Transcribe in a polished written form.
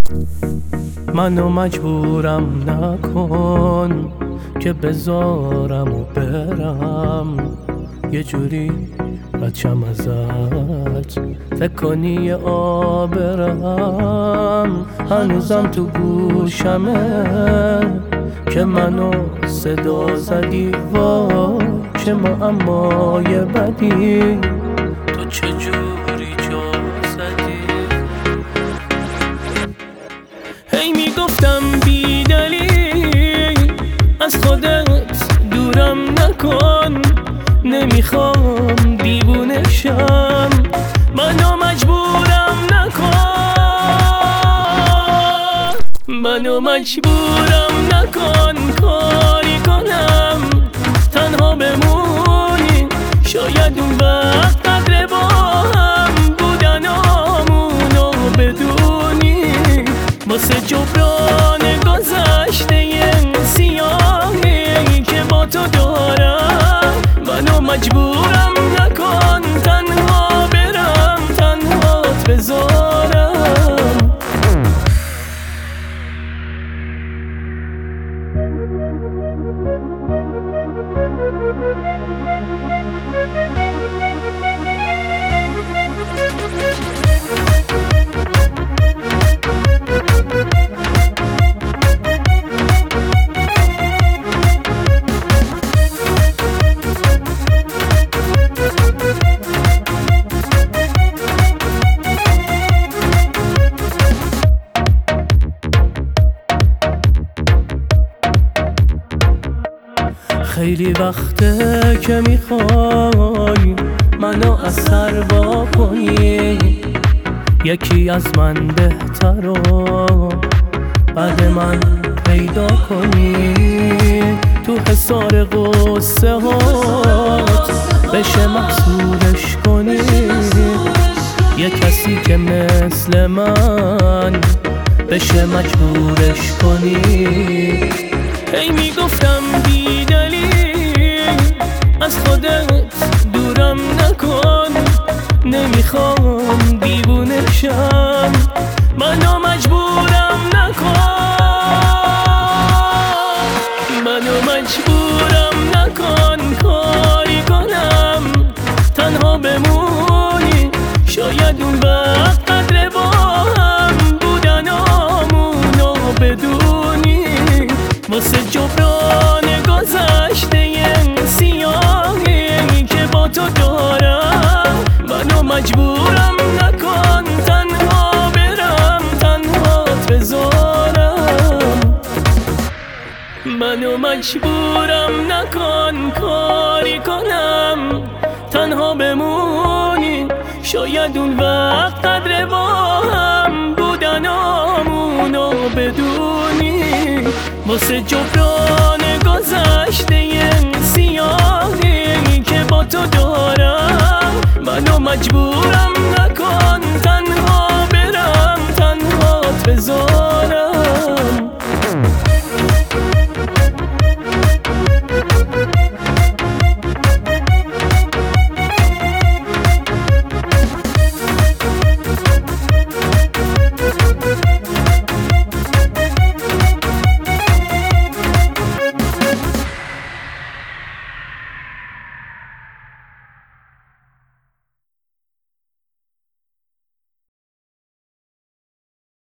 منو مجبورم نکن که بذارم و برم، یه جوری بچم ازت فکر کنی یه آبرم. هنوزم تو گوشمه که منو صدا زدی، وا چه معمای بدی، تو چجوری جا زدی. هی میگفتم بی دلیل از خودت دورم نکن، نمیخوام دیوونه شم، منو مجبورم نکن، منو مجبورم نکن کاری کنم تنها بمونی. شاید اون وقت قدر با هم بودنامونو بدونی، واسه جبران گذشته سیاهی که با تو دارم. منو مجبورم نکن تنها برم، تنهات بذارم. خیلی وقته که میخوای منو از سر وا کنی، یکی از من بهتر رو بعد من پیدا کنی. تو حصار قصه هات بشه محصولش کنی، یه کسی که مثل من بشه مجبورش کنی. هی میگفتم بی دلیل از خودت دورم نکن، نمیخوام دیوونه شم، منو مجبورم نکن، منو مجبورم نکن کاری کنم تنها بمونی. شاید اون وقت قدر با هم بودنامونو بدونی، واسه جبران گذشته سیاهی که با تو دارم. منو مجبورم نکن تنها برم، تنهات بذارم. منو مجبورم نکن کاری کنم تنها بمونی. شاید اون وقت قدر با هم بودنامونو بدونی، واسه جبران گذشته سیاهی که با تو دارم. منو مجبورم نکن تنها برم، تنهات بذارم.